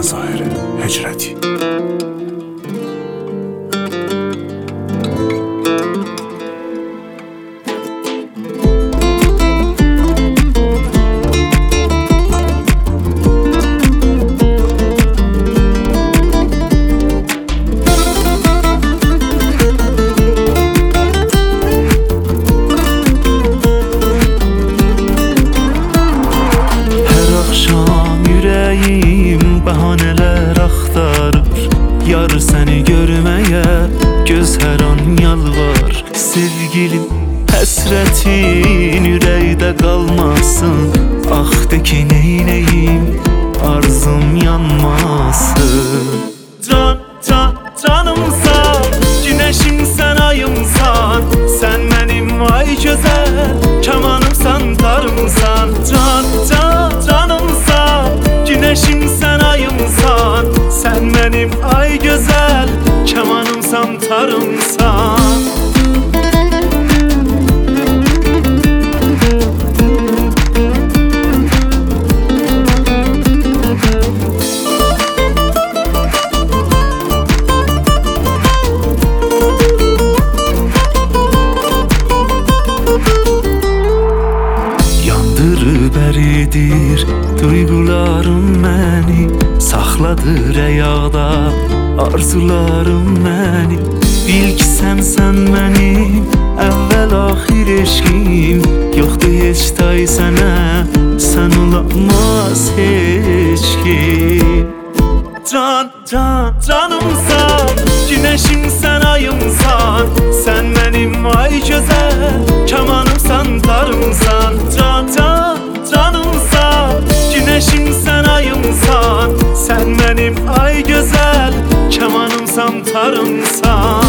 Cəzairi Hicrəti. Bəhanələr axtarır yar səni görməyə, göz hər an yalvar. Sevgilim, həsrətin ürəkdə qalmasın. Ah de ki neynəyim, arzum yanmasın. Canımsan, günəşimsən, ayımsan. Sən mənim ay gözəl kamanımsan, tarımsan. Canımsan, güneşimsən, ayımsan. Sen benim ay güzel kamanımsan, tarımsan. Yandırıb əridir duygularım məni, saxladır əyaqda arzularım məni. Bil ki sən mənim əvvəl axir eşqim. Yoxdur heç tay sənə, sən olamaz heç kim. Canımsan, güneşimsən, ayımsan. Sen benim ay güzel kamanımsan, tarımsan. Canımsan, güneşimsən, ayımsan. Sen benim ay güzel kamanımsan, tarımsan.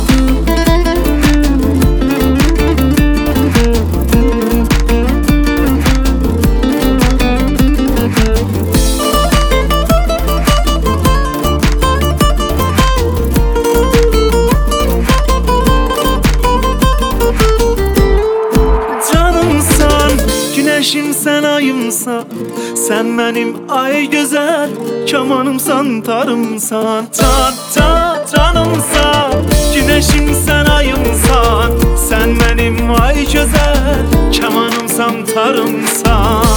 Güneşimsən, ayımsan. Sen benim ay güzel kamanımsan, tarımsan. Canımsan, güneşimsən, ayımsan. Sen benim ay güzel kamanımsan, tarımsan.